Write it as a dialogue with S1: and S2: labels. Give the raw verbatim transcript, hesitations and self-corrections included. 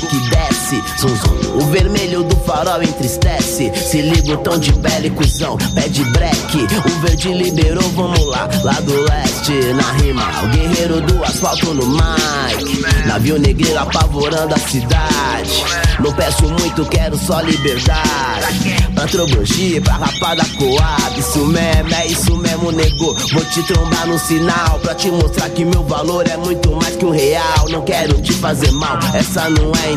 S1: que desce. Zum, zum. O vermelho do farol entristece. Se liga o tom de pele, cuzão, pede breque. O verde liberou, vamos lá, lá do leste. Na rima, o guerreiro do asfalto no mic. Navio negreiro apavorando a cidade. Não peço muito, quero só liberdade. Pra trobogia, pra rapada coab. Isso mesmo, é isso mesmo, nego. Vou te trombar no sinal pra te mostrar que meu valor é muito mais que um real. Não quero te fazer mal, essa não é